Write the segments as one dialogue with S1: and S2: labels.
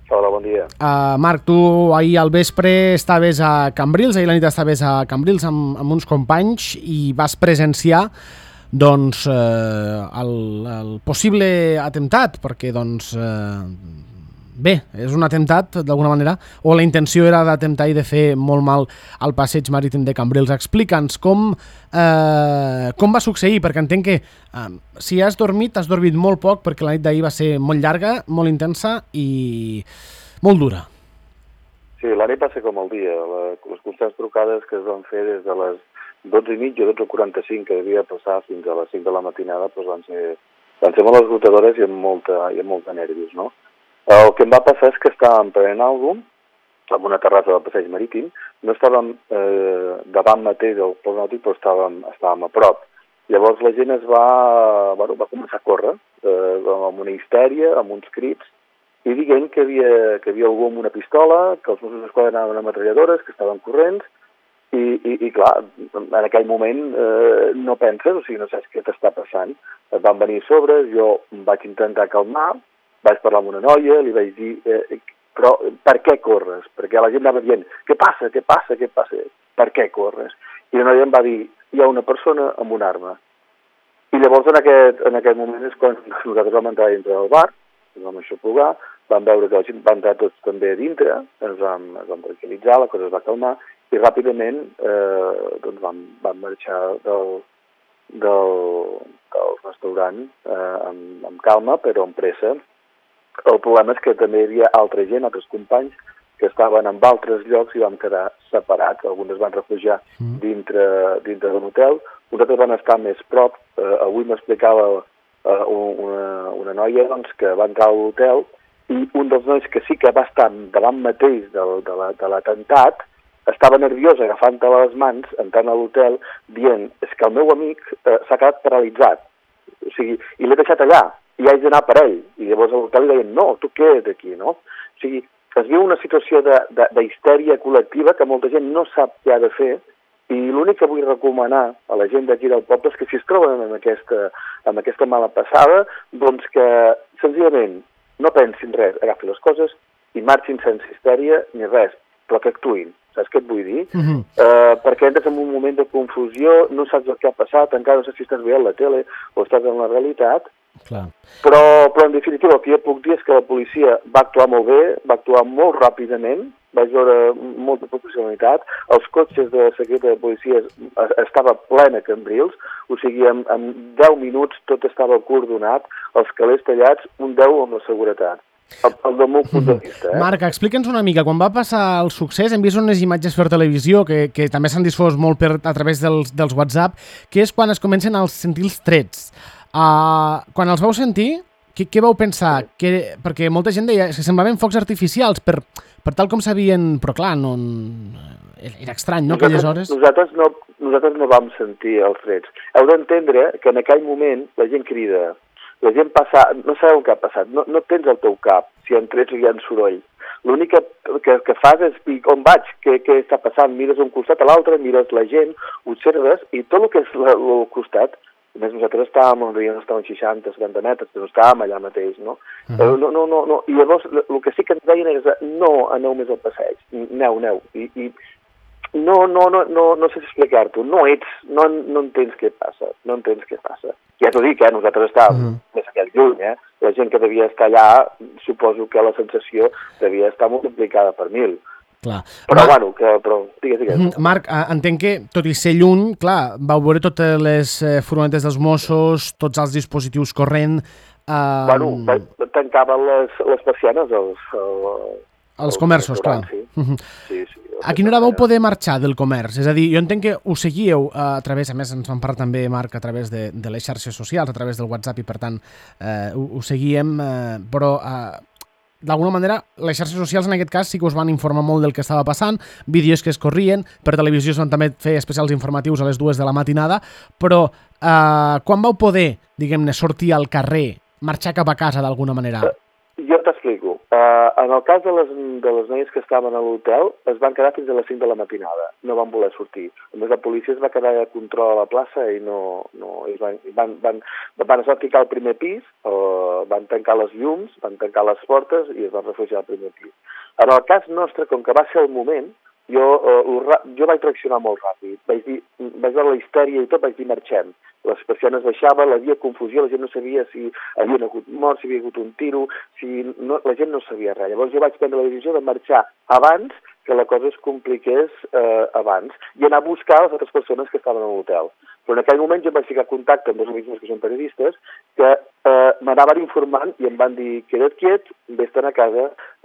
S1: Hola, bon dia.
S2: Marc, tu ahir al vespre estaves a Cambrils, ahir la nit estaves a Cambrils amb uns companys i vas presenciar doncs, el possible atemptat, perquè doncs, bé, és un atemptat d'alguna manera, o la intenció era d'atemptar i de fer molt mal al passeig marítim de Cambrils. Explica'ns com va succeir, perquè entenc que si has dormit molt poc, perquè la nit d'ahir va ser molt llarga, molt intensa i molt dura.
S1: Sí, la nit va ser com el dia. Les constants trucades que es van fer des de les 12:30 o 12:45 que devia passar fins a les 5 de la matinada doncs van ser molt esgotadores i amb molta nervis, no? El que em va passar és que estàvem prenent alguna cosa en una terrassa del passeig marítim. No estàvem davant mateix del port nàutic, però estàvem a prop. Llavors la gent va començar a córrer amb una histèria, amb uns crits, i dient que hi havia algú amb una pistola, que els Mossos d'Esquadra anaven a metralladores, que estaven corrents, i clar, en aquell moment no penses, o sigui, no saps què t'està passant. Et van venir a sobre, jo em vaig intentar calmar, vaig parlar amb una noia, li vaig dir, però per què corres? Perquè la gent anava dient, què passa? Per què corres? I la noia em va dir, hi ha una persona amb una arma. I llavors en aquest moment és quan nosaltres vam entrar dintre del bar, ens vam aixoplugar, vam veure que la gent va entrar tots també a dintre, ens vam tranquil·litzar, la cosa es va calmar, i ràpidament doncs vam marxar del restaurant amb calma, però amb pressa. El problema és que també hi havia altra gent, altres companys, que estaven en altres llocs i vam quedar separats. Alguns es van refugiar dintre de l'hotel, nosaltres vam estar més prop. Avui m'explicava una noia doncs, que va entrar a l'hotel i un dels nois que sí que va estar davant mateix de l'atemptat estava nerviós agafant-te les mans, entrant a l'hotel, dient és que el meu amic s'ha quedat paralitzat, o sigui, i l'he deixat allà, i haig d'anar per ell. I llavors a l'hotel li deien, no, tu queda't aquí, no? O sigui, es viu una situació d'histèria col·lectiva que molta gent no sap què ha de fer, i l'únic que vull recomanar a la gent d'aquí del poble és que si es troben amb aquesta mala passada, doncs que senzillament no pensin res, agafin les coses i marxin sense histèria ni res, però que actuïn. Saps què et vull dir? Perquè entres en un moment de confusió, no saps el que ha passat, encara no saps si estàs veient la tele o estàs en la realitat.
S2: Clar.
S1: Però en definitiva el que jo puc dir és que la policia va actuar molt bé, va actuar molt ràpidament, vaig veure molta professionalitat, els cotxes de secreta de policia estava plena a Cambrils, o sigui, en 10 minuts tot estava coordonat, els calés tallats, un 10 amb la seguretat. El del meu punt de vista.
S2: Marc, explica'ns una mica, quan va passar el succés hem vist unes imatges per televisió que també s'han difós molt a través dels WhatsApp, que és quan es comencen a sentir els trets. Quan els vau sentir, què vau pensar? Perquè molta gent deia que semblaven focs artificials per tal com s'havien... Però clar, era estrany, no? Aquelles hores...
S1: Nosaltres no vam sentir els trets. Heu d'entendre que en aquell moment la gent crida, la gent passa... No sabeu què ha passat, no tens al teu cap si hi ha trets o hi ha soroll. L'únic que fas és dir on vaig, què està passant, mires un costat a l'altre, mires la gent, observes, i tot el que és al costat, a més nosaltres estàvem 60, 70 metres, però estàvem allà mateix, no? No. I llavors el que sí que ens deien és no aneu més al passeig, aneu. I no sé explicar-t'ho, no entens què passa, Ja t'ho dic, nosaltres estàvem més aquell lluny, la gent que devia estar allà, suposo que la sensació devia estar multiplicada per 1000.
S2: Clar.
S1: Però digues.
S2: Marc, entenc que, tot i ser lluny, clar, vau veure totes les furgonetes dels Mossos, tots els dispositius corrent...
S1: Tancaven les persianes
S2: als comerços, clar.
S1: Sí.
S2: A quina hora vau poder marxar del comerç? És a dir, jo entenc que ho seguíeu a través, a més ens van parlar també, Marc, a través de les xarxes socials, a través del WhatsApp, i per tant ho seguíem, però d'alguna manera les xarxes socials en aquest cas sí que us van informar molt del que estava passant, vídeos que es corrien, per televisió es van també fer especials informatius a les 2 de la matinada, però quan vau poder, diguem-ne, sortir al carrer, marxar cap a casa d'alguna manera?
S1: Jo t'explico. En el cas de les noies que estaven a l'hotel, es van quedar fins a les 5 de la matinada. No van voler sortir. A més, la policia es va quedar a control a la plaça i van ficar al primer pis, van tancar les llums, van tancar les portes i es van refugiar al primer pis. En el cas nostre, com que va ser el moment, jo vaig reaccionar molt ràpid. Vaig veure la histèria i tot, vaig dir marxem. Les persianes baixaven, hi havia confusió, la gent no sabia si havia hagut mort, si havia hagut un tiro, la gent no sabia res. Llavors jo vaig prendre la decisió de marxar abans que la cosa es compliqués abans i anar a buscar les altres persones que estaven a l'hotel. Però en aquell moment jo em vaig ficar en contacte amb dos amics meus que són periodistes que m'anaven informant i em van dir queda't quiet, vés-te'n a casa,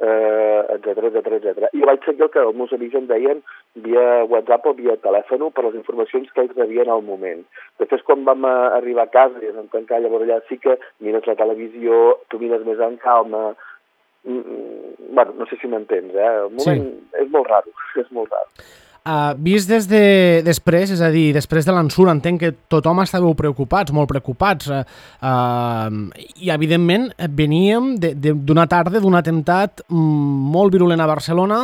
S1: etc. I jo vaig seguir el que els meus amics em deien via WhatsApp o via telèfon per les informacions que ells rebien al moment. Després, quan vam arribar a casa i ens vam tancar, llavors allà sí que mires la televisió, tu mires més en calma. Bueno, no sé si m'entens, El moment és molt raro, és molt raro.
S2: Vist des de després, és a dir, després de l'ensurt, entenc que tothom estàveu preocupats, molt preocupats, i evidentment veníem d'una tarda d'un atemptat molt virulent a Barcelona.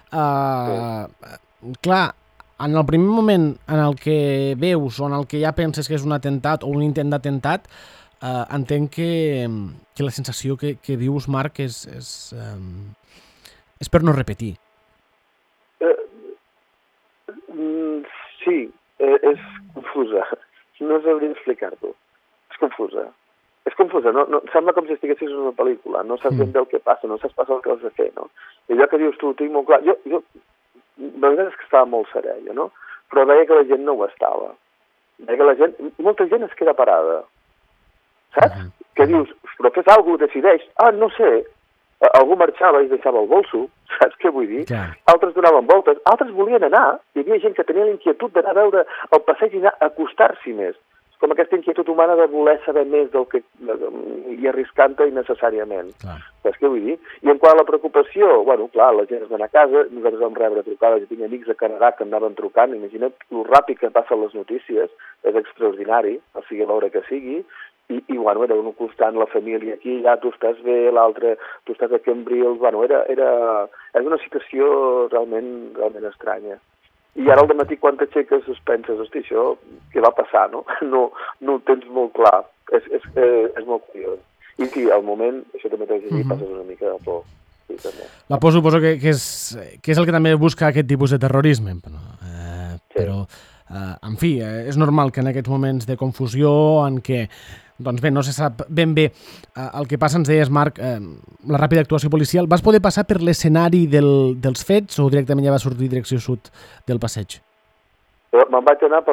S2: Clar, en el primer moment en el que veus o en el que ja penses que és un atemptat o un intent d'atemptat, entenc que la sensació que vius, Marc, és per no repetir.
S1: Sí, és confusa. No sabria explicar-t'ho. És confusa. No, sembla com si estiguessis en una pel·lícula. No saps ben bé el que passa, no saps pas el que has de fer, no? I allò que dius tu ho tinc molt clar. Jo la veritat és que estava molt serè, no? Però veia que la gent no ho estava. Veia que molta gent es queda parada. Saps? Que dius, però fes alguna cosa, decideix. No sé, algú marxava i deixava el bolso, saps què vull dir?
S2: Clar.
S1: Altres donaven voltes, altres volien anar. Hi havia gent que tenia la inquietud d'anar a veure el passeig i anar a acostar-s'hi més. Com aquesta inquietud humana de voler saber més del que i arriscant-te innecessàriament.
S2: Clar.
S1: Saps què vull dir? I en quant a la preocupació, bueno, clar, la gent es va anar a casa, nosaltres vam rebre trucades, jo tinc amics a Canadà que em anaven trucant, imagina't el ràpid que passen les notícies, és extraordinari, o sigui, a l'hora que sigui, i bueno, era un constant, la família aquí, ja tu estàs bé, l'altre, tu estàs a Cambrils, bueno, és una situació realment estranya. I ara al dematí quan t'aixeques es penses, hosti, això, què va passar, no? No ho tens molt clar, és molt curiós. I sí, al moment, això també t'ho dir, passes una mica de por. Sí, també.
S2: La por suposo que és el que també busca aquest tipus de terrorisme, però en fi, és normal que en aquests moments de confusió en què doncs bé, no se sap ben bé el que passa. Ens deies, Marc, la ràpida actuació policial. Vas poder passar per l'escenari dels fets o directament ja va sortir direcció sud del passeig?
S1: Me'n vaig anar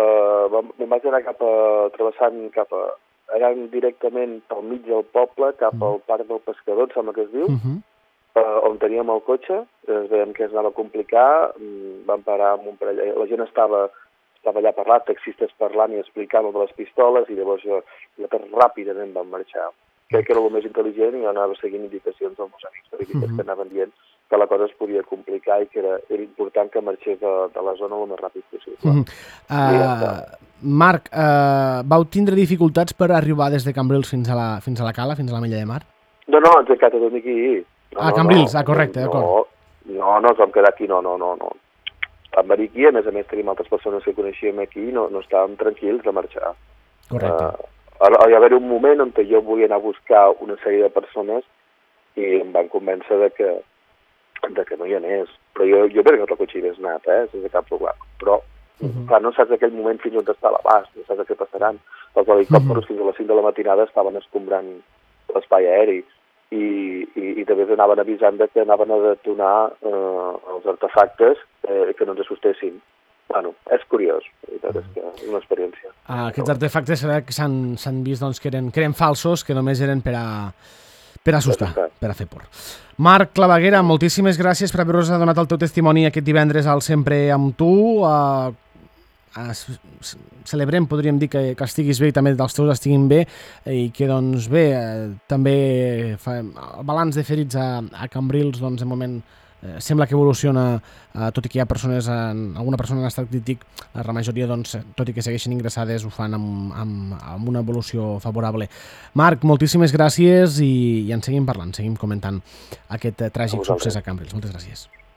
S1: travessant cap a... Anant directament pel mig del poble, cap al Parc del Pescador, em sembla que es diu, on teníem el cotxe, veiem que es anava a complicar, vam parar amb un parell... La gent estava allà parlant, taxistes parlant i explicant de les pistoles, i llavors jo ràpidament vam marxar. Crec que era el més intel·ligent i jo anava seguint indicacions dels meus amics periodistes que anaven dient que la cosa es podia complicar i que era important que marxés de la zona el més ràpid possible.
S2: Marc, vau tindre dificultats per arribar des de Cambrils fins a la Cala, fins a la Mella de Mar?
S1: No, ens hem quedat a dormir aquí.
S2: Cambrils, correcte, d'acord.
S1: No, ens vam quedar aquí, no. Vam venir aquí, a més tenim altres persones que coneixíem aquí i no estàvem tranquils de marxar.
S2: Correcte.
S1: Hi va haver un moment on jo volia anar a buscar una sèrie de persones i em van convèncer de que no hi anés. Però jo crec que el cotxe hi hagués anat, sense cap problema. Però, clar, no saps aquell moment fins on està l'abast, no saps què passaran. Els helicòpters fins a les 5 de la matinada estaven escombrant l'espai aeri i també anaven avisant que anaven a detonar els artefactes que no ens assustessin. Bueno, és curiós, és una experiència.
S2: Aquests artefactes que s'han vist que eren falsos, que només eren per assustar, per a fer por. Marc Claveguera, moltíssimes gràcies per haver-nos donat el teu testimoni aquest divendres al Sempre amb tu. Celebrem, podríem dir, que estiguis bé i també els teus estiguin bé i que, doncs bé, també el balanç de ferits a Cambrils, doncs, de moment sembla que evoluciona, tot i que hi ha alguna persona en estat crític, la majoria, doncs, tot i que segueixen ingressades, ho fan amb una evolució favorable. Marc, moltíssimes gràcies i en seguim parlant, seguim comentant aquest tràgic succés a Cambrils. Moltes gràcies.